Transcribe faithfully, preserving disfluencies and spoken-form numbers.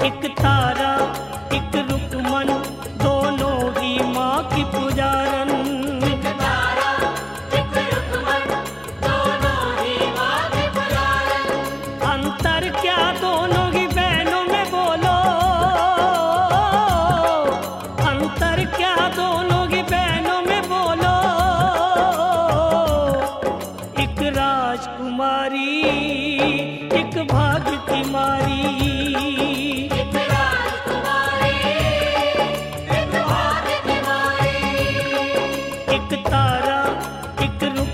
एक तारा एक रुकमन दोनों ही माँ की पुजारन। एक तारा एक रुकमन दोनों ही माँ की पुजारन। अंतर क्या दोनों ही बहनों में बोलो, अंतर क्या दोनों ही बहनों में बोलो। एक राजकुमारी एक भाग की मारी। एक राजकुमारी एक भाग की मारी। एक तारा एक रुक